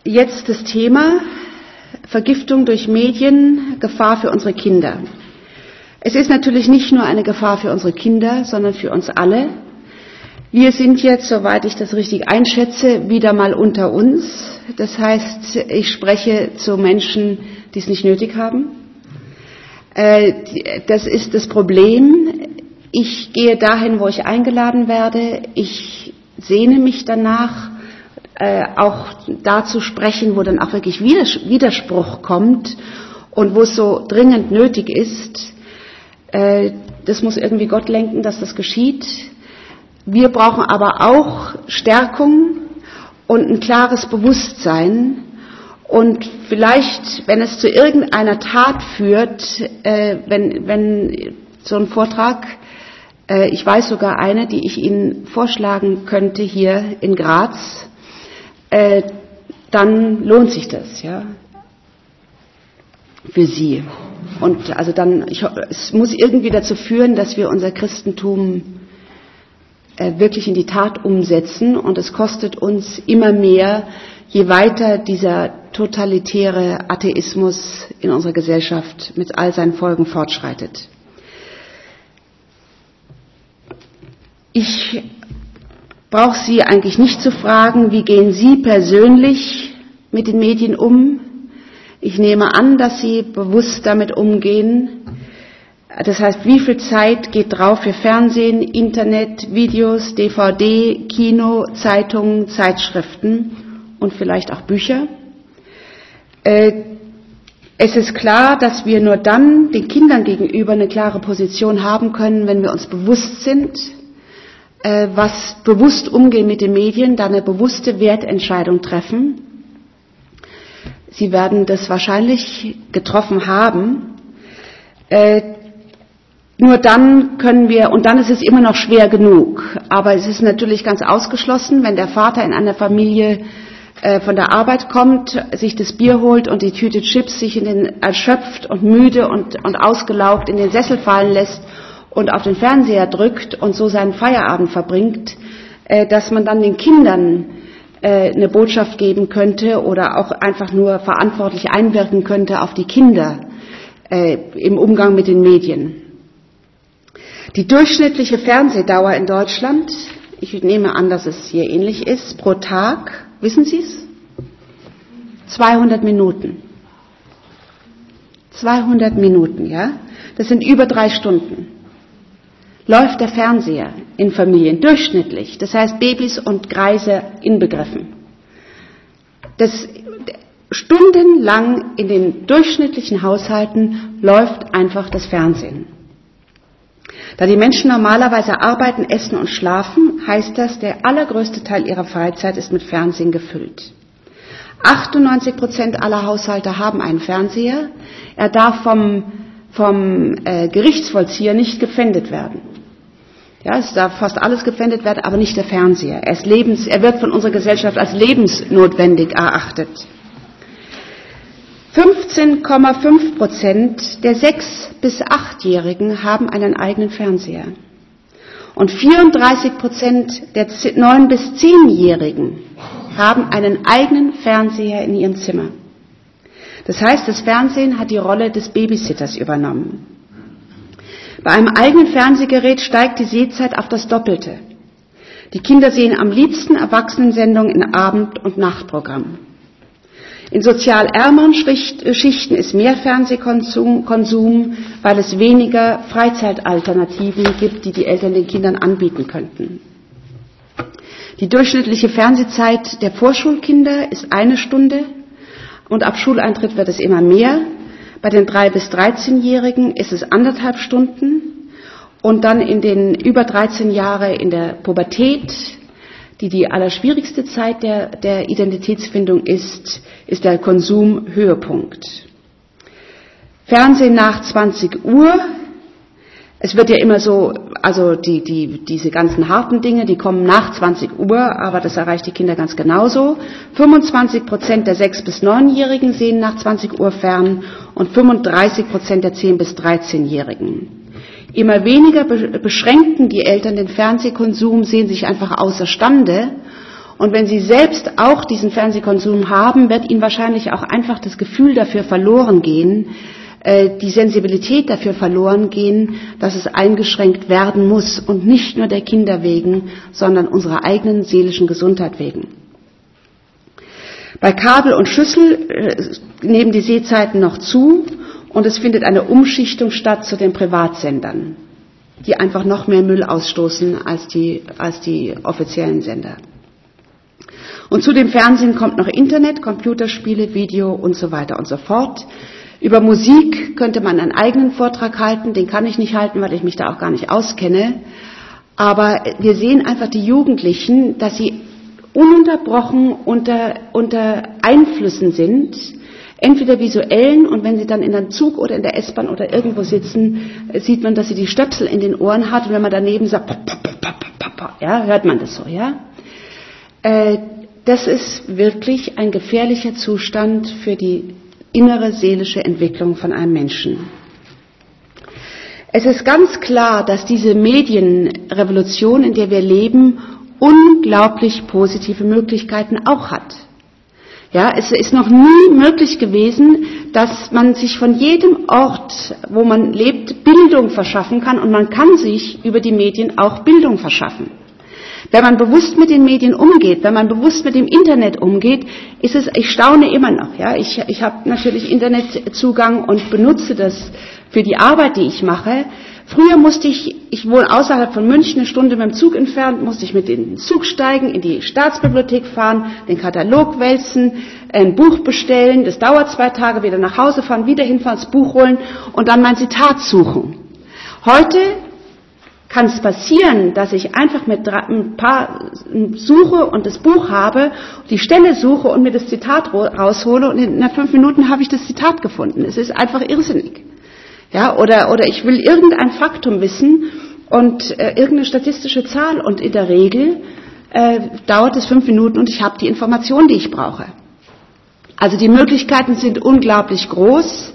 Jetzt das Thema Vergiftung durch Medien, Gefahr für unsere Kinder. Es ist natürlich nicht nur eine Gefahr für unsere Kinder, sondern für uns alle. Wir sind jetzt, soweit ich das richtig einschätze, wieder mal unter uns. Das heißt, ich spreche zu Menschen, die es nicht nötig haben. Das ist das Problem. Ich gehe dahin, wo ich eingeladen werde. Ich sehne mich danach, auch da zu sprechen, wo dann auch wirklich Widerspruch kommt und wo es so dringend nötig ist. Das muss irgendwie Gott lenken, dass das geschieht. Wir brauchen aber auch Stärkung und ein klares Bewusstsein. Und vielleicht, wenn es zu irgendeiner Tat führt, wenn so ein Vortrag, ich weiß sogar eine, die ich Ihnen vorschlagen könnte hier in Graz, dann lohnt sich das, ja, für Sie. Und also dann, es muss irgendwie dazu führen, dass wir unser Christentum wirklich in die Tat umsetzen, und es kostet uns immer mehr, je weiter dieser totalitäre Atheismus in unserer Gesellschaft mit all seinen Folgen fortschreitet. Ich brauche Sie eigentlich nicht zu fragen, wie gehen Sie persönlich mit den Medien um? Ich nehme an, dass Sie bewusst damit umgehen. Das heißt, wie viel Zeit geht drauf für Fernsehen, Internet, Videos, DVD, Kino, Zeitungen, Zeitschriften und vielleicht auch Bücher? Es ist klar, dass wir nur dann den Kindern gegenüber eine klare Position haben können, wenn wir uns bewusst sind, was bewusst umgehen mit den Medien, da eine bewusste Wertentscheidung treffen. Sie werden das wahrscheinlich getroffen haben. Nur dann können wir, und dann ist es immer noch schwer genug, aber es ist natürlich ganz ausgeschlossen, wenn der Vater in einer Familie von der Arbeit kommt, sich das Bier holt und die Tüte Chips sich erschöpft und müde und ausgelaugt in den Sessel fallen lässt und auf den Fernseher drückt und so seinen Feierabend verbringt, dass man dann den Kindern eine Botschaft geben könnte oder auch einfach nur verantwortlich einwirken könnte auf die Kinder im Umgang mit den Medien. Die durchschnittliche Fernsehdauer in Deutschland, ich nehme an, dass es hier ähnlich ist, pro Tag, wissen Sie es? 200 Minuten. 200 Minuten, ja? Das sind über 3 Stunden. Läuft der Fernseher in Familien durchschnittlich, das heißt Babys und Greise inbegriffen. Das stundenlang in den durchschnittlichen Haushalten läuft einfach das Fernsehen. Da die Menschen normalerweise arbeiten, essen und schlafen, heißt das, der allergrößte Teil ihrer Freizeit ist mit Fernsehen gefüllt. 98% aller Haushalte haben einen Fernseher. Er darf vom Gerichtsvollzieher nicht gepfändet werden. Ja, es darf fast alles gepfändet werden, aber nicht der Fernseher. Er wird von unserer Gesellschaft als lebensnotwendig erachtet. 15,5% der 6- bis 8-Jährigen haben einen eigenen Fernseher. Und 34% der 9- bis 10-Jährigen haben einen eigenen Fernseher in ihrem Zimmer. Das heißt, das Fernsehen hat die Rolle des Babysitters übernommen. Bei einem eigenen Fernsehgerät steigt die Sehzeit auf das Doppelte. Die Kinder sehen am liebsten Erwachsenensendungen in Abend- und Nachtprogramm. In sozial ärmeren Schichten ist mehr Fernsehkonsum, weil es weniger Freizeitalternativen gibt, die die Eltern den Kindern anbieten könnten. Die durchschnittliche Fernsehzeit der Vorschulkinder ist 1 Stunde und ab Schuleintritt wird es immer mehr. Bei den 3- bis 13-Jährigen ist es 1,5 Stunden und dann in den über 13 Jahre in der Pubertät, die allerschwierigste Zeit der Identitätsfindung ist der Konsumhöhepunkt. Fernsehen nach 20 Uhr. Es wird ja immer so, also diese ganzen harten Dinge, die kommen nach 20 Uhr, aber das erreicht die Kinder ganz genauso. 25% der 6- bis 9-Jährigen sehen nach 20 Uhr fern und 35% der 10- bis 13-Jährigen. Immer weniger beschränken die Eltern den Fernsehkonsum, sehen sich einfach außerstande Und wenn Sie selbst auch diesen Fernsehkonsum haben, wird Ihnen wahrscheinlich auch einfach das Gefühl dafür verloren gehen, die Sensibilität dafür verloren gehen, dass es eingeschränkt werden muss und nicht nur der Kinder wegen, sondern unserer eigenen seelischen Gesundheit wegen. Bei Kabel und Schüssel nehmen die Sehzeiten noch zu und es findet eine Umschichtung statt zu den Privatsendern, die einfach noch mehr Müll ausstoßen als die offiziellen Sender. Und zu dem Fernsehen kommt noch Internet, Computerspiele, Video und so weiter und so fort. Über Musik könnte man einen eigenen Vortrag halten, den kann ich nicht halten, weil ich mich da auch gar nicht auskenne. Aber wir sehen einfach die Jugendlichen, dass sie ununterbrochen unter Einflüssen sind, entweder visuellen, und wenn sie dann in einem Zug oder in der S-Bahn oder irgendwo sitzen, sieht man, dass sie die Stöpsel in den Ohren hat, und wenn man daneben sagt, ja, hört man das so, ja. Das ist wirklich ein gefährlicher Zustand für die innere seelische Entwicklung von einem Menschen. Es ist ganz klar, dass diese Medienrevolution, in der wir leben, unglaublich positive Möglichkeiten auch hat. Ja, es ist noch nie möglich gewesen, dass man sich von jedem Ort, wo man lebt, Bildung verschaffen kann, und man kann sich über die Medien auch Bildung verschaffen. Wenn man bewusst mit den Medien umgeht, wenn man bewusst mit dem Internet umgeht, ist es, ich staune immer noch, ja, ich habe natürlich Internetzugang und benutze das für die Arbeit, die ich mache. Früher musste ich wohne außerhalb von München, eine Stunde mit dem Zug entfernt, musste ich mit in den Zug steigen, in die Staatsbibliothek fahren, den Katalog wälzen, ein Buch bestellen, das dauert 2 Tage, wieder nach Hause fahren, wieder hinfahren, das Buch holen und dann mein Zitat suchen. Heute kann es passieren, dass ich einfach mit ein paar suche und das Buch habe, die Stelle suche und mir das Zitat raushole, und in 5 Minuten habe ich das Zitat gefunden. Es ist einfach irrsinnig. Ja, oder ich will irgendein Faktum wissen und irgendeine statistische Zahl, und in der Regel dauert es 5 Minuten und ich habe die Information, die ich brauche. Also die Möglichkeiten sind unglaublich groß.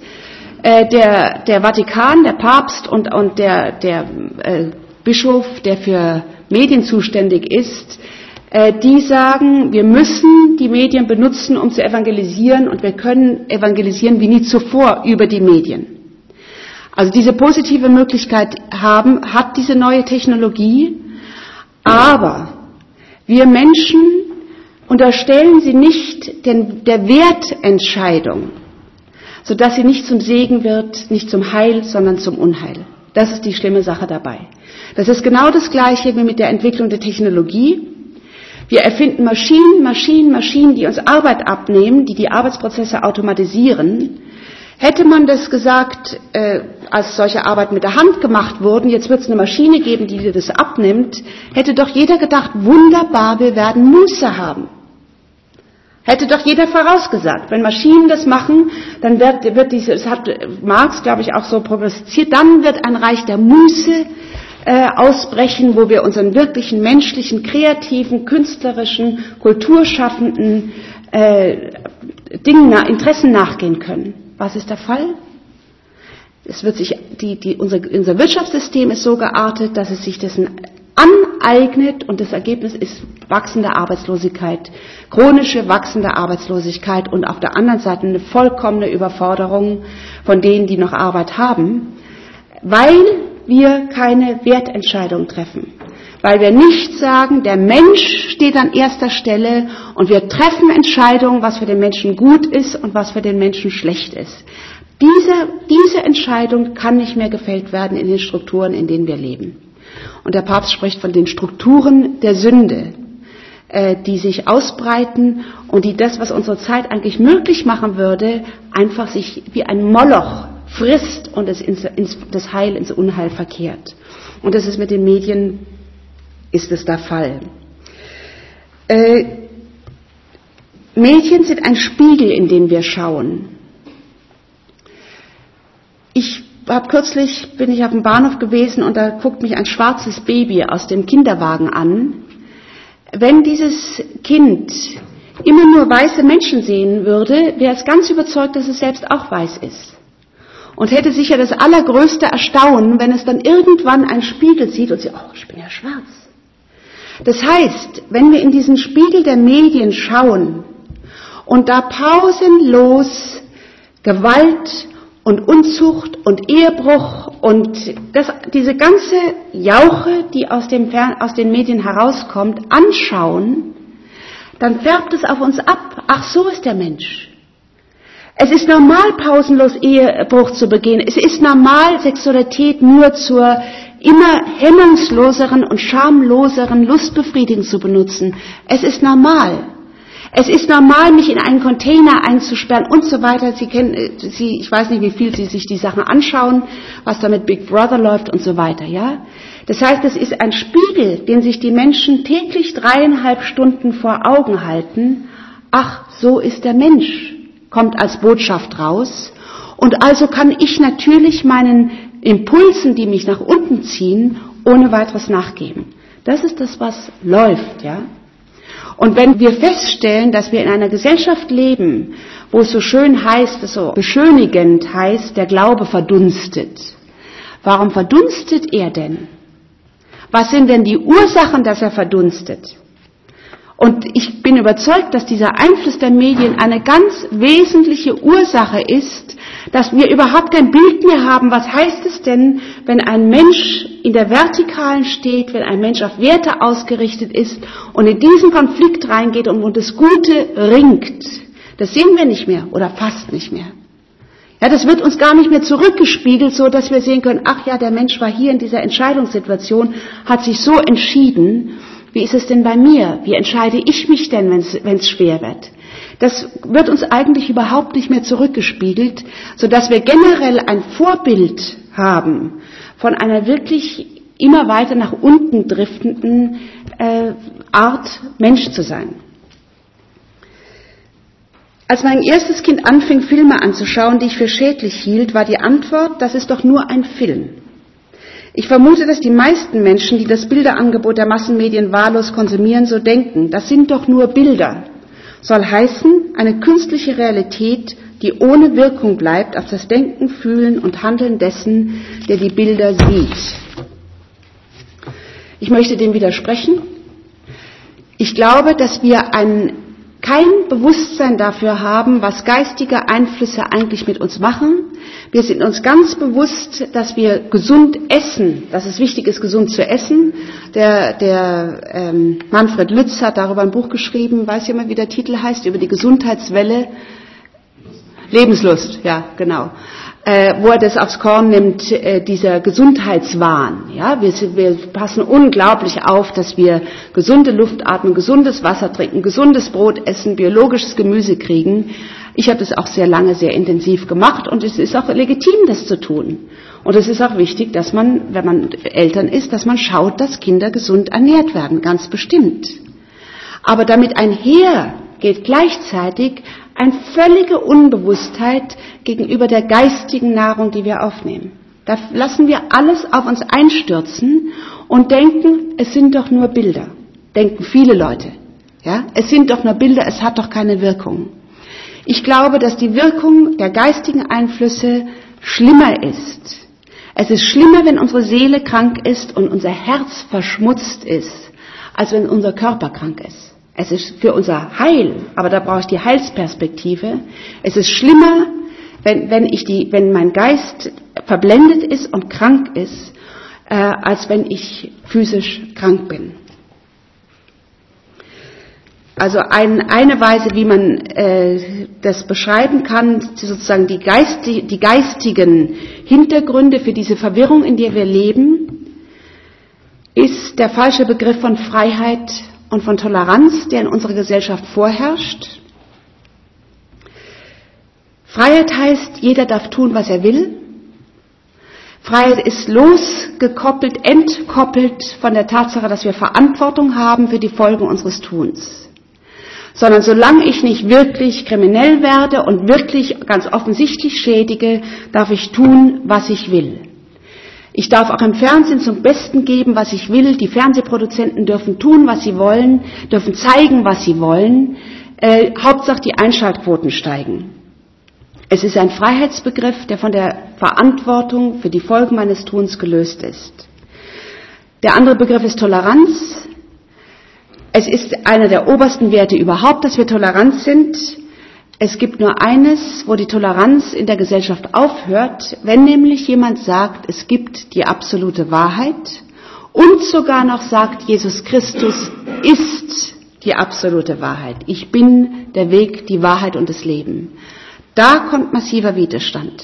Der Vatikan, der Papst und der Bischof, der für Medien zuständig ist, die sagen, wir müssen die Medien benutzen, um zu evangelisieren, und wir können evangelisieren wie nie zuvor über die Medien. Also diese positive Möglichkeit hat diese neue Technologie, aber wir Menschen unterstellen sie nicht der Wertentscheidung, sodass sie nicht zum Segen wird, nicht zum Heil, sondern zum Unheil. Das ist die schlimme Sache dabei. Das ist genau das Gleiche wie mit der Entwicklung der Technologie. Wir erfinden Maschinen, die uns Arbeit abnehmen, die Arbeitsprozesse automatisieren. Hätte man das gesagt, als solche Arbeit mit der Hand gemacht wurden, jetzt wird es eine Maschine geben, die dir das abnimmt, hätte doch jeder gedacht, wunderbar, wir werden Muße haben. Hätte doch jeder vorausgesagt. Wenn Maschinen das machen, dann wird das hat Marx, glaube ich, auch so prognostiziert, dann wird ein Reich der Muße ausbrechen, wo wir unseren wirklichen menschlichen, kreativen, künstlerischen, kulturschaffenden Interessen nachgehen können. Was ist der Fall? Es wird sich unser Wirtschaftssystem ist so geartet, dass es sich dessen aneignet, und das Ergebnis ist wachsende Arbeitslosigkeit, chronische wachsende Arbeitslosigkeit, und auf der anderen Seite eine vollkommene Überforderung von denen, die noch Arbeit haben, weil wir keine Wertentscheidung treffen. Weil wir nicht sagen, der Mensch steht an erster Stelle und wir treffen Entscheidungen, was für den Menschen gut ist und was für den Menschen schlecht ist. Diese Entscheidung kann nicht mehr gefällt werden in den Strukturen, in denen wir leben. Und der Papst spricht von den Strukturen der Sünde, die sich ausbreiten und die das, was unsere Zeit eigentlich möglich machen würde, einfach sich wie ein Moloch frisst und es das Heil ins Unheil verkehrt. Und das ist mit den Medien, ist es der Fall. Medien sind ein Spiegel, in den wir schauen. Kürzlich bin ich auf dem Bahnhof gewesen und da guckt mich ein schwarzes Baby aus dem Kinderwagen an. Wenn dieses Kind immer nur weiße Menschen sehen würde, wäre es ganz überzeugt, dass es selbst auch weiß ist. Und hätte sicher das allergrößte Erstaunen, wenn es dann irgendwann einen Spiegel sieht und sieht, oh, ich bin ja schwarz. Das heißt, wenn wir in diesen Spiegel der Medien schauen und da pausenlos Gewalt und Unzucht und Ehebruch und diese ganze Jauche, die aus den Medien herauskommt, anschauen, dann färbt es auf uns ab. Ach, so ist der Mensch. Es ist normal, pausenlos Ehebruch zu begehen. Es ist normal, Sexualität nur zur immer hemmungsloseren und schamloseren Lustbefriedigung zu benutzen. Es ist normal. Es ist normal, mich in einen Container einzusperren und so weiter. Ich weiß nicht, wie viel Sie sich die Sachen anschauen, was da mit Big Brother läuft und so weiter, ja. Das heißt, es ist ein Spiegel, den sich die Menschen täglich 3,5 Stunden vor Augen halten. Ach, so ist der Mensch, kommt als Botschaft raus. Und also kann ich natürlich meinen Impulsen, die mich nach unten ziehen, ohne weiteres nachgeben. Das ist das, was läuft, ja. Und wenn wir feststellen, dass wir in einer Gesellschaft leben, wo es so schön heißt, so beschönigend heißt, der Glaube verdunstet. Warum verdunstet er denn? Was sind denn die Ursachen, dass er verdunstet? Und ich bin überzeugt, dass dieser Einfluss der Medien eine ganz wesentliche Ursache ist, dass wir überhaupt kein Bild mehr haben, was heißt es denn, wenn ein Mensch in der Vertikalen steht, wenn ein Mensch auf Werte ausgerichtet ist und in diesen Konflikt reingeht und um das Gute ringt. Das sehen wir nicht mehr oder fast nicht mehr. Ja, das wird uns gar nicht mehr zurückgespiegelt, so dass wir sehen können, ach ja, der Mensch war hier in dieser Entscheidungssituation, hat sich so entschieden. Wie ist es denn bei mir? Wie entscheide ich mich denn, wenn es schwer wird? Das wird uns eigentlich überhaupt nicht mehr zurückgespiegelt, sodass wir generell ein Vorbild haben von einer wirklich immer weiter nach unten driftenden Art, Mensch zu sein. Als mein erstes Kind anfing, Filme anzuschauen, die ich für schädlich hielt, war die Antwort, das ist doch nur ein Film. Ich vermute, dass die meisten Menschen, die das Bilderangebot der Massenmedien wahllos konsumieren, so denken. Das sind doch nur Bilder. Soll heißen, eine künstliche Realität, die ohne Wirkung bleibt auf das Denken, Fühlen und Handeln dessen, der die Bilder sieht. Ich möchte dem widersprechen. Ich glaube, dass wir kein Bewusstsein dafür haben, was geistige Einflüsse eigentlich mit uns machen. Wir sind uns ganz bewusst, dass wir gesund essen, dass es wichtig ist, gesund zu essen. Der Manfred Lütz hat darüber ein Buch geschrieben, weiß jemand, wie der Titel heißt, über die Gesundheitswelle. Lebenslust, ja, genau. Wo er das aufs Korn nimmt, dieser Gesundheitswahn. Ja, wir passen unglaublich auf, dass wir gesunde Luft atmen, gesundes Wasser trinken, gesundes Brot essen, biologisches Gemüse kriegen. Ich habe das auch sehr lange, sehr intensiv gemacht und es ist auch legitim, das zu tun. Und es ist auch wichtig, dass man, wenn man Eltern ist, dass man schaut, dass Kinder gesund ernährt werden, ganz bestimmt. Aber damit einher geht gleichzeitig eine völlige Unbewusstheit gegenüber der geistigen Nahrung, die wir aufnehmen. Da lassen wir alles auf uns einstürzen und denken, es sind doch nur Bilder. Denken viele Leute. Ja? Es sind doch nur Bilder, es hat doch keine Wirkung. Ich glaube, dass die Wirkung der geistigen Einflüsse schlimmer ist. Es ist schlimmer, wenn unsere Seele krank ist und unser Herz verschmutzt ist, als wenn unser Körper krank ist. Es ist für unser Heil, aber da brauche ich die Heilsperspektive. Es ist schlimmer, wenn mein Geist verblendet ist und krank ist, als wenn ich physisch krank bin. Also eine Weise, wie man das beschreiben kann, sozusagen die geistigen Hintergründe für diese Verwirrung, in der wir leben, ist der falsche Begriff von Freiheit und von Toleranz, der in unserer Gesellschaft vorherrscht. Freiheit heißt, jeder darf tun, was er will. Freiheit ist losgekoppelt, entkoppelt von der Tatsache, dass wir Verantwortung haben für die Folgen unseres Tuns. Sondern solange ich nicht wirklich kriminell werde und wirklich ganz offensichtlich schädige, darf ich tun, was ich will. Ich darf auch im Fernsehen zum Besten geben, was ich will. Die Fernsehproduzenten dürfen tun, was sie wollen, dürfen zeigen, was sie wollen. Hauptsache die Einschaltquoten steigen. Es ist ein Freiheitsbegriff, der von der Verantwortung für die Folgen meines Tuns gelöst ist. Der andere Begriff ist Toleranz. Es ist einer der obersten Werte überhaupt, dass wir tolerant sind. Es gibt nur eines, wo die Toleranz in der Gesellschaft aufhört, wenn nämlich jemand sagt, es gibt die absolute Wahrheit und sogar noch sagt, Jesus Christus ist die absolute Wahrheit. Ich bin der Weg, die Wahrheit und das Leben. Da kommt massiver Widerstand.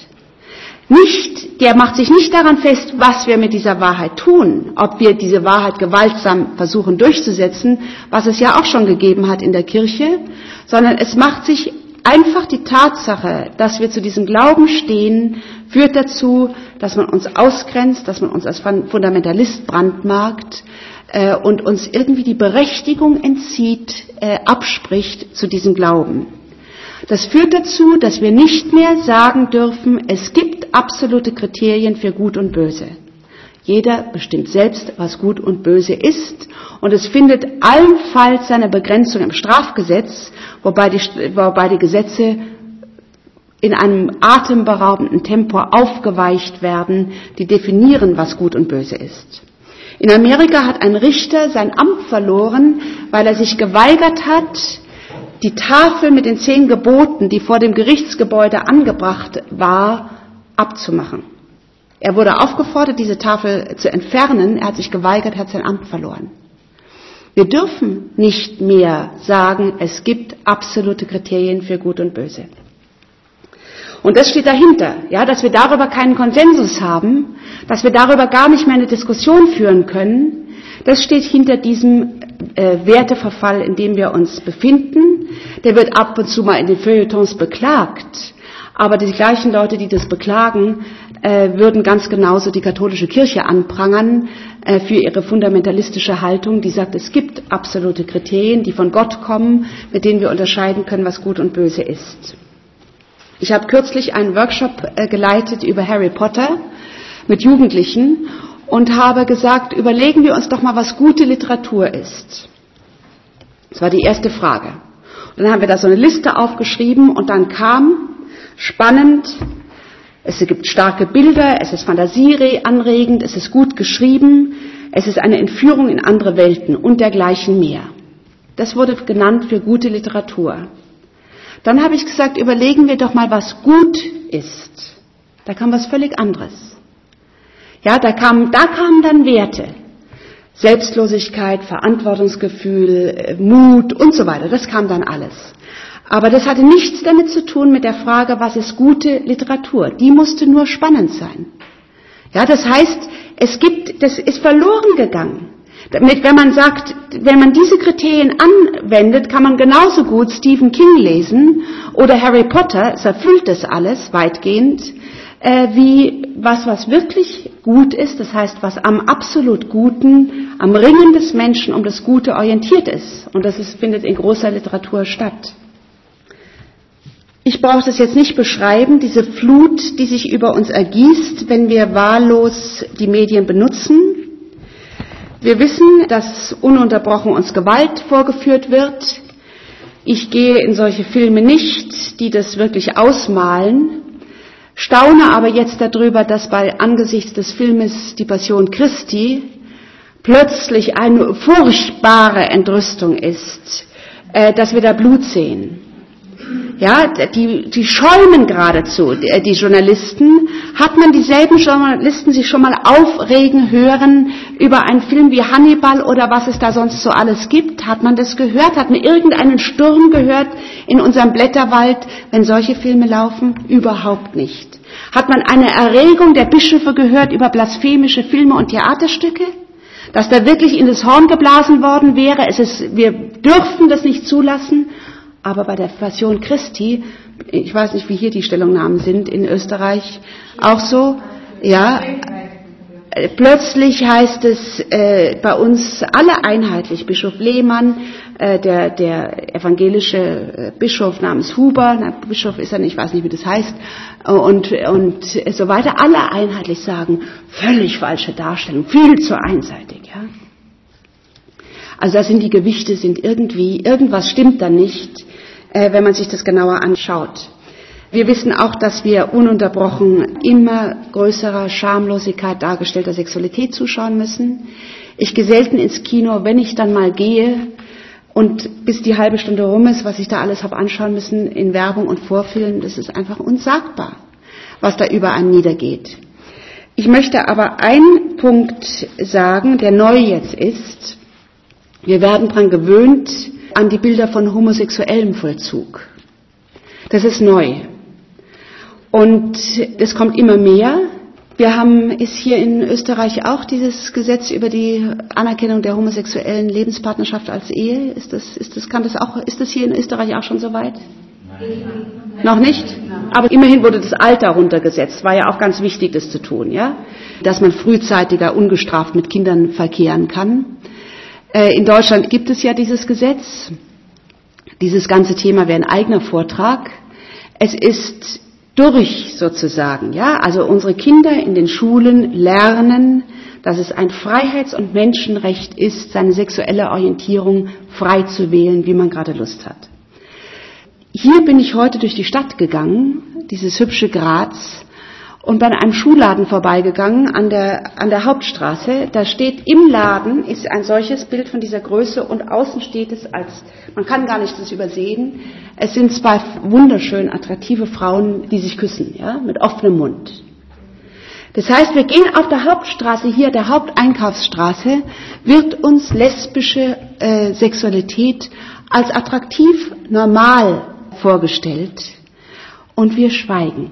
Der macht sich nicht daran fest, was wir mit dieser Wahrheit tun, ob wir diese Wahrheit gewaltsam versuchen durchzusetzen, was es ja auch schon gegeben hat in der Kirche, sondern es macht sich einfach die Tatsache, dass wir zu diesem Glauben stehen, führt dazu, dass man uns ausgrenzt, dass man uns als Fundamentalist brandmarkt und uns irgendwie die Berechtigung entzieht, abspricht zu diesem Glauben. Das führt dazu, dass wir nicht mehr sagen dürfen, es gibt absolute Kriterien für Gut und Böse. Jeder bestimmt selbst, was Gut und Böse ist, und es findet allenfalls seine Begrenzung im Strafgesetz, wobei die Gesetze in einem atemberaubenden Tempo aufgeweicht werden, die definieren, was Gut und Böse ist. In Amerika hat ein Richter sein Amt verloren, weil er sich geweigert hat, die Tafel mit den 10 Geboten, die vor dem Gerichtsgebäude angebracht war, abzumachen. Er wurde aufgefordert, diese Tafel zu entfernen. Er hat sich geweigert, hat sein Amt verloren. Wir dürfen nicht mehr sagen, es gibt absolute Kriterien für Gut und Böse. Und das steht dahinter, ja, dass wir darüber keinen Konsensus haben, dass wir darüber gar nicht mehr eine Diskussion führen können. Das steht hinter diesem Werteverfall, in dem wir uns befinden. Der wird ab und zu mal in den Feuilletons beklagt, aber die gleichen Leute, die das beklagen, würden ganz genauso die katholische Kirche anprangern für ihre fundamentalistische Haltung, die sagt, es gibt absolute Kriterien, die von Gott kommen, mit denen wir unterscheiden können, was gut und böse ist. Ich habe kürzlich einen Workshop geleitet über Harry Potter mit Jugendlichen und habe gesagt, überlegen wir uns doch mal, was gute Literatur ist. Das war die erste Frage. Und dann haben wir da so eine Liste aufgeschrieben und dann kam, spannend, es gibt starke Bilder, es ist fantasieanregend, es ist gut geschrieben, es ist eine Entführung in andere Welten und dergleichen mehr. Das wurde genannt für gute Literatur. Dann habe ich gesagt, überlegen wir doch mal, was gut ist. Da kam was völlig anderes. Ja, da kamen dann Werte. Selbstlosigkeit, Verantwortungsgefühl, Mut und so weiter. Das kam dann alles. Aber das hatte nichts damit zu tun mit der Frage, was ist gute Literatur. Die musste nur spannend sein. Ja, das heißt, das ist verloren gegangen. Wenn man sagt, wenn man diese Kriterien anwendet, kann man genauso gut Stephen King lesen oder Harry Potter, es erfüllt das alles weitgehend, wie was wirklich gut ist, das heißt, was am absolut Guten, am Ringen des Menschen um das Gute orientiert ist. Und das findet in großer Literatur statt. Ich brauche das jetzt nicht beschreiben, diese Flut, die sich über uns ergießt, wenn wir wahllos die Medien benutzen. Wir wissen, dass ununterbrochen uns Gewalt vorgeführt wird. Ich gehe in solche Filme nicht, die das wirklich ausmalen, staune aber jetzt darüber, dass angesichts des Filmes Die Passion Christi plötzlich eine furchtbare Entrüstung ist, dass wir da Blut sehen. Ja, die schäumen geradezu, die Journalisten. Hat man dieselben Journalisten sich schon mal aufregen hören über einen Film wie Hannibal oder was es da sonst so alles gibt? Hat man das gehört? Hat man irgendeinen Sturm gehört in unserem Blätterwald, wenn solche Filme laufen? Überhaupt nicht. Hat man eine Erregung der Bischöfe gehört über blasphemische Filme und Theaterstücke? Dass da wirklich in das Horn geblasen worden wäre? Wir dürften das nicht zulassen. Aber bei der Passion Christi, ich weiß nicht, wie hier die Stellungnahmen sind in Österreich, auch so, ja, plötzlich heißt es bei uns alle einheitlich, Bischof Lehmann, der evangelische Bischof namens Huber, Bischof ist er nicht, ich weiß nicht, wie das heißt, und so weiter, alle einheitlich sagen, völlig falsche Darstellung, viel zu einseitig, ja. Also da sind die Gewichte, irgendwas stimmt da nicht, wenn man sich das genauer anschaut. Wir wissen auch, dass wir ununterbrochen immer größerer Schamlosigkeit dargestellter Sexualität zuschauen müssen. Ich gehe selten ins Kino, wenn ich dann mal gehe, Und bis die halbe Stunde rum ist, was ich da alles habe anschauen müssen in Werbung und Vorfilmen, das ist einfach unsagbar, was da überall niedergeht. Ich möchte aber einen Punkt sagen, der neu jetzt ist. Wir werden daran gewöhnt an die Bilder von homosexuellem Vollzug. Das ist neu. Und es kommt immer mehr. Ist hier in Österreich auch dieses Gesetz über die Anerkennung der homosexuellen Lebenspartnerschaft als Ehe? Ist das hier in Österreich auch schon so weit? Nein. Noch nicht? Aber immerhin wurde das Alter runtergesetzt. War ja auch ganz wichtig, das zu tun, ja? Dass man frühzeitiger ungestraft mit Kindern verkehren kann. In Deutschland gibt es ja dieses Gesetz. Dieses ganze Thema wäre ein eigener Vortrag. Es ist durch sozusagen, ja, also unsere Kinder in den Schulen lernen, dass es ein Freiheits- und Menschenrecht ist, seine sexuelle Orientierung frei zu wählen, wie man gerade Lust hat. Hier bin ich heute durch die Stadt gegangen, dieses hübsche Graz, und bin an einem Schuhladen vorbeigegangen an der Hauptstraße. Da steht im Laden, ist ein solches Bild von dieser Größe und außen steht es man kann gar nicht das übersehen, es sind zwei wunderschön attraktive Frauen, die sich küssen, ja, mit offenem Mund. Das heißt, wir gehen auf der Hauptstraße, hier der Haupteinkaufsstraße, wird uns lesbische Sexualität als attraktiv, normal vorgestellt und wir schweigen.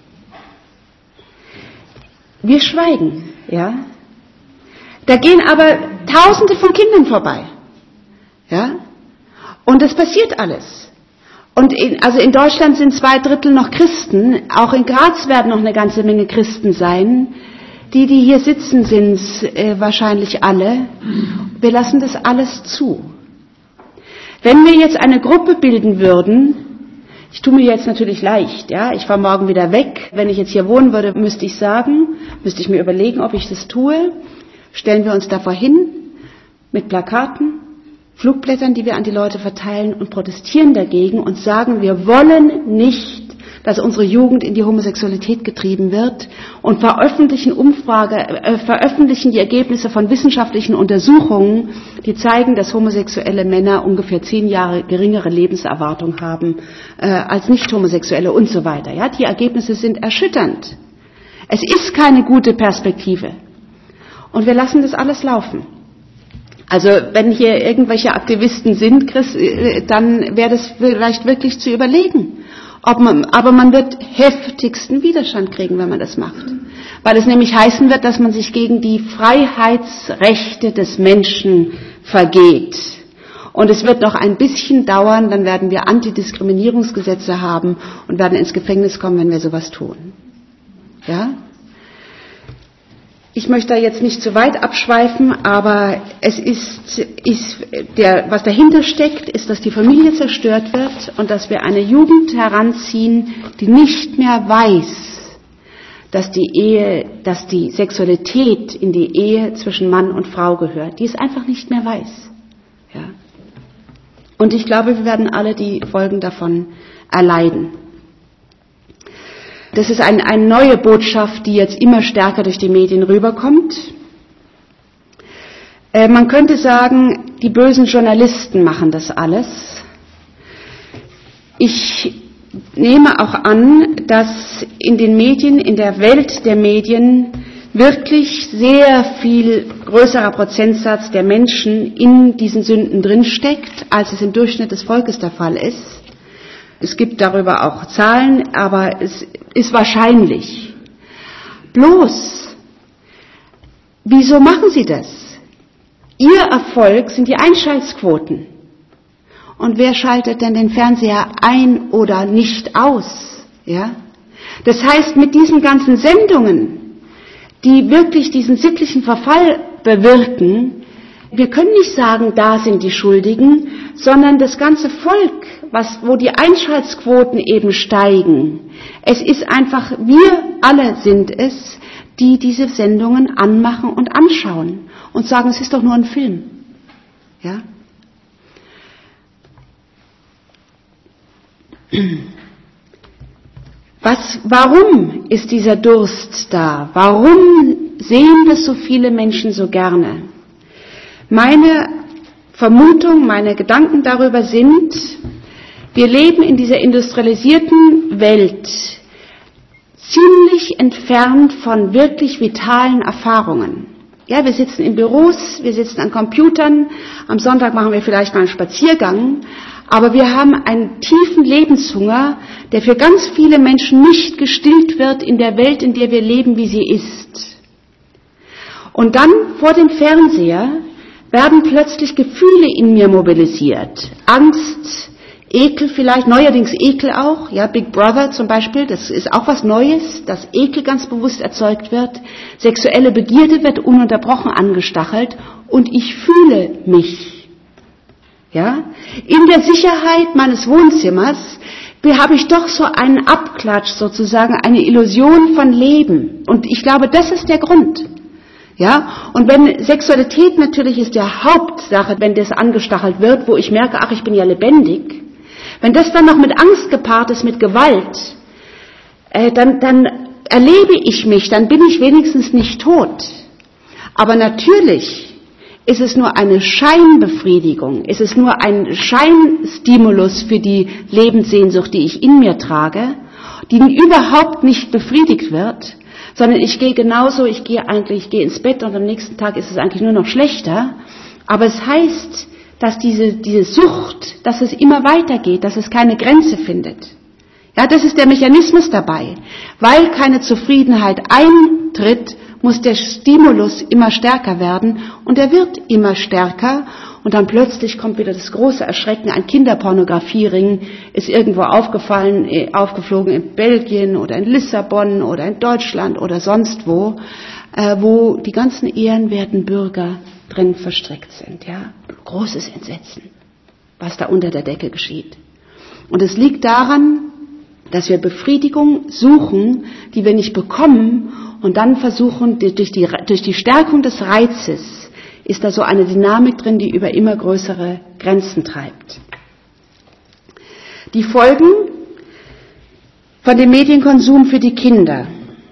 Wir schweigen, ja. Da gehen aber Tausende von Kindern vorbei, ja. Und es passiert alles. Und in Deutschland sind 2/3 noch Christen. Auch in Graz werden noch eine ganze Menge Christen sein. Die hier sitzen, sind wahrscheinlich alle. Wir lassen das alles zu. Wenn wir jetzt eine Gruppe bilden würden, ich tue mir jetzt natürlich leicht, ja, ich fahre morgen wieder weg. Wenn ich jetzt hier wohnen würde, müsste ich mir überlegen, ob ich das tue. Stellen wir uns davor hin, mit Plakaten, Flugblättern, die wir an die Leute verteilen und protestieren dagegen und sagen, wir wollen nicht, dass unsere Jugend in die Homosexualität getrieben wird und veröffentlichen die Ergebnisse von wissenschaftlichen Untersuchungen, die zeigen, dass homosexuelle Männer ungefähr 10 Jahre geringere Lebenserwartung haben als Nicht-Homosexuelle und so weiter. Ja, die Ergebnisse sind erschütternd. Es ist keine gute Perspektive. Und wir lassen das alles laufen. Also wenn hier irgendwelche Aktivisten sind, Chris, dann wäre das vielleicht wirklich zu überlegen. Aber man wird heftigsten Widerstand kriegen, wenn man das macht. Weil es nämlich heißen wird, dass man sich gegen die Freiheitsrechte des Menschen vergeht. Und es wird noch ein bisschen dauern, dann werden wir Antidiskriminierungsgesetze haben und werden ins Gefängnis kommen, wenn wir sowas tun. Ja? Ich möchte da jetzt nicht zu weit abschweifen, aber was dahinter steckt, ist, dass die Familie zerstört wird und dass wir eine Jugend heranziehen, die nicht mehr weiß, dass die Sexualität in die Ehe zwischen Mann und Frau gehört. Die es einfach nicht mehr weiß. Ja. Und ich glaube, wir werden alle die Folgen davon erleiden. Das ist eine neue Botschaft, die jetzt immer stärker durch die Medien rüberkommt. Man könnte sagen, die bösen Journalisten machen das alles. Ich nehme auch an, dass in den Medien, in der Welt der Medien, wirklich sehr viel größerer Prozentsatz der Menschen in diesen Sünden drinsteckt, als es im Durchschnitt des Volkes der Fall ist. Es gibt darüber auch Zahlen, aber es ist wahrscheinlich. Bloß, wieso machen sie das? Ihr Erfolg sind die Einschaltquoten. Und wer schaltet denn den Fernseher ein oder nicht aus? Ja? Das heißt, mit diesen ganzen Sendungen, die wirklich diesen sittlichen Verfall bewirken, wir können nicht sagen, da sind die Schuldigen, sondern das ganze Volk, wo die Einschaltquoten eben steigen. Es ist einfach, wir alle sind es, die diese Sendungen anmachen und anschauen und sagen, es ist doch nur ein Film. Ja? Warum ist dieser Durst da? Warum sehen das so viele Menschen so gerne? Meine Vermutung, meine Gedanken darüber sind, wir leben in dieser industrialisierten Welt ziemlich entfernt von wirklich vitalen Erfahrungen. Ja, wir sitzen in Büros, wir sitzen an Computern, am Sonntag machen wir vielleicht mal einen Spaziergang, aber wir haben einen tiefen Lebenshunger, der für ganz viele Menschen nicht gestillt wird in der Welt, in der wir leben, wie sie ist. Und dann vor dem Fernseher werden plötzlich Gefühle in mir mobilisiert. Angst, Ekel vielleicht, neuerdings Ekel auch, ja, Big Brother zum Beispiel, das ist auch was Neues, dass Ekel ganz bewusst erzeugt wird, sexuelle Begierde wird ununterbrochen angestachelt und ich fühle mich, ja, in der Sicherheit meines Wohnzimmers habe ich doch so einen Abklatsch sozusagen, eine Illusion von Leben und ich glaube, das ist der Grund. Ja, und wenn Sexualität natürlich ist der Hauptsache, wenn das angestachelt wird, wo ich merke, ach, ich bin ja lebendig, wenn das dann noch mit Angst gepaart ist, mit Gewalt, dann erlebe ich mich, dann bin ich wenigstens nicht tot. Aber natürlich ist es nur eine Scheinbefriedigung, ist es nur ein Scheinstimulus für die Lebenssehnsucht, die ich in mir trage, die überhaupt nicht befriedigt wird, sondern ich gehe genauso, ich gehe ins Bett und am nächsten Tag ist es eigentlich nur noch schlechter. Aber es heißt, dass diese Sucht, dass es immer weitergeht, dass es keine Grenze findet. Ja, das ist der Mechanismus dabei. Weil keine Zufriedenheit eintritt, muss der Stimulus immer stärker werden und er wird immer stärker und dann plötzlich kommt wieder das große Erschrecken, ein Kinderpornografiering ist irgendwo aufgeflogen in Belgien oder in Lissabon oder in Deutschland oder sonst wo, wo die ganzen ehrenwerten Bürger drin verstrickt sind, ja. Großes Entsetzen, was da unter der Decke geschieht. Und es liegt daran, dass wir Befriedigung suchen, die wir nicht bekommen und dann versuchen, durch die Stärkung des Reizes ist da so eine Dynamik drin, die über immer größere Grenzen treibt. Die Folgen von dem Medienkonsum für die Kinder.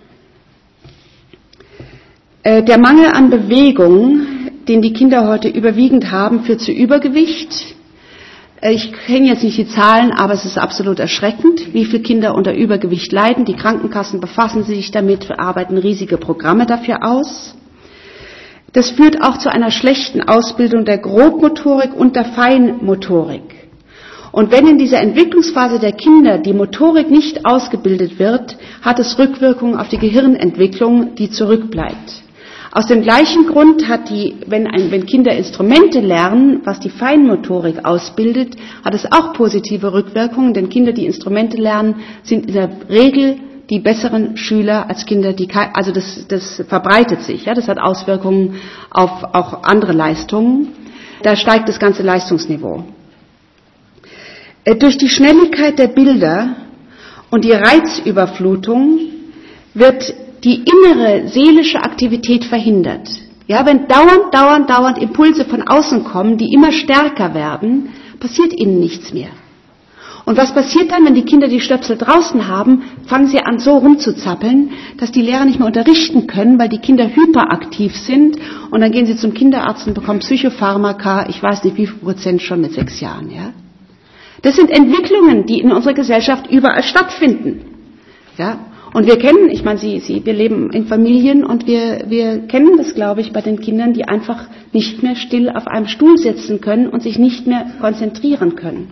Der Mangel an Bewegung, den die Kinder heute überwiegend haben, führt zu Übergewicht. Ich kenne jetzt nicht die Zahlen, aber es ist absolut erschreckend, wie viele Kinder unter Übergewicht leiden. Die Krankenkassen befassen sich damit, arbeiten riesige Programme dafür aus. Das führt auch zu einer schlechten Ausbildung der Grobmotorik und der Feinmotorik. Und wenn in dieser Entwicklungsphase der Kinder die Motorik nicht ausgebildet wird, hat es Rückwirkungen auf die Gehirnentwicklung, die zurückbleibt. Aus dem gleichen Grund wenn Kinder Instrumente lernen, was die Feinmotorik ausbildet, hat es auch positive Rückwirkungen, denn Kinder, die Instrumente lernen, sind in der Regel die besseren Schüler als Kinder, das verbreitet sich, ja, das hat Auswirkungen auf auch andere Leistungen. Da steigt das ganze Leistungsniveau. Durch die Schnelligkeit der Bilder und die Reizüberflutung wird die innere seelische Aktivität verhindert. Ja, wenn dauernd Impulse von außen kommen, die immer stärker werden, passiert ihnen nichts mehr. Und was passiert dann, wenn die Kinder die Stöpsel draußen haben, fangen sie an so rumzuzappeln, dass die Lehrer nicht mehr unterrichten können, weil die Kinder hyperaktiv sind und dann gehen sie zum Kinderarzt und bekommen Psychopharmaka, ich weiß nicht wie viel Prozent schon mit 6 Jahren, ja. Das sind Entwicklungen, die in unserer Gesellschaft überall stattfinden, ja. Und wir kennen, wir leben in Familien und wir kennen das, glaube ich, bei den Kindern, die einfach nicht mehr still auf einem Stuhl sitzen können und sich nicht mehr konzentrieren können.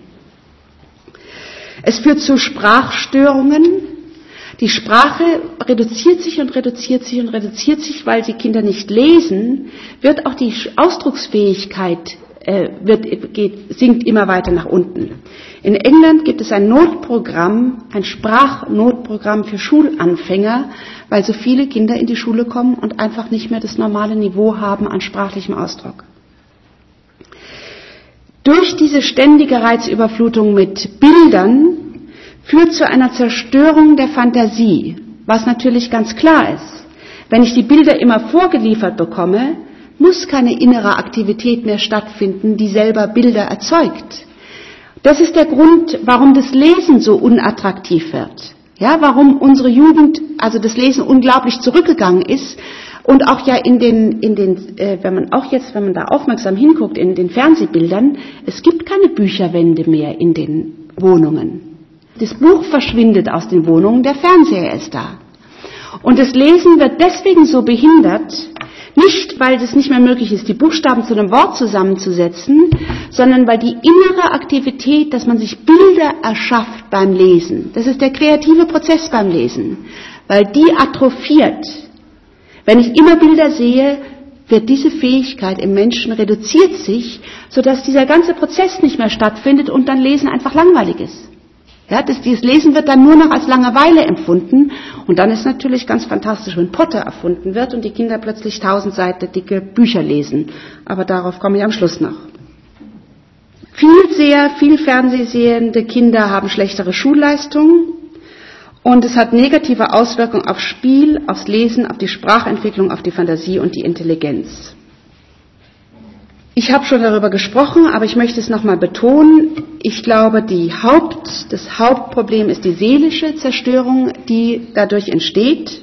Es führt zu Sprachstörungen. Die Sprache reduziert sich, weil die Kinder nicht lesen, wird auch die Ausdrucksfähigkeit sinkt immer weiter nach unten. In England gibt es ein Sprachnotprogramm für Schulanfänger, weil so viele Kinder in die Schule kommen und einfach nicht mehr das normale Niveau haben an sprachlichem Ausdruck. Durch diese ständige Reizüberflutung mit Bildern führt zu einer Zerstörung der Fantasie, was natürlich ganz klar ist. Wenn ich die Bilder immer vorgeliefert bekomme, muss keine innere Aktivität mehr stattfinden, die selber Bilder erzeugt. Das ist der Grund, warum das Lesen so unattraktiv wird. Ja, warum unsere Jugend, also das Lesen unglaublich zurückgegangen ist, Und auch ja wenn man da aufmerksam hinguckt, in den Fernsehbildern, es gibt keine Bücherwände mehr in den Wohnungen. Das Buch verschwindet aus den Wohnungen, der Fernseher ist da. Und das Lesen wird deswegen so behindert, nicht weil es nicht mehr möglich ist, die Buchstaben zu einem Wort zusammenzusetzen, sondern weil die innere Aktivität, dass man sich Bilder erschafft beim Lesen, das ist der kreative Prozess beim Lesen, weil die atrophiert. Wenn ich immer Bilder sehe, wird diese Fähigkeit im Menschen reduziert sich, sodass dieser ganze Prozess nicht mehr stattfindet und dann Lesen einfach langweilig ist. Ja, dieses Lesen wird dann nur noch als Langeweile empfunden und dann ist natürlich ganz fantastisch, wenn Potter erfunden wird und die Kinder plötzlich 1000 Seiten dicke Bücher lesen. Aber darauf komme ich am Schluss noch. Viel Fernsehsehende Kinder haben schlechtere Schulleistungen und es hat negative Auswirkungen aufs Spiel, aufs Lesen, auf die Sprachentwicklung, auf die Fantasie und die Intelligenz. Ich habe schon darüber gesprochen, aber ich möchte es nochmal betonen. Ich glaube, das Hauptproblem ist die seelische Zerstörung, die dadurch entsteht.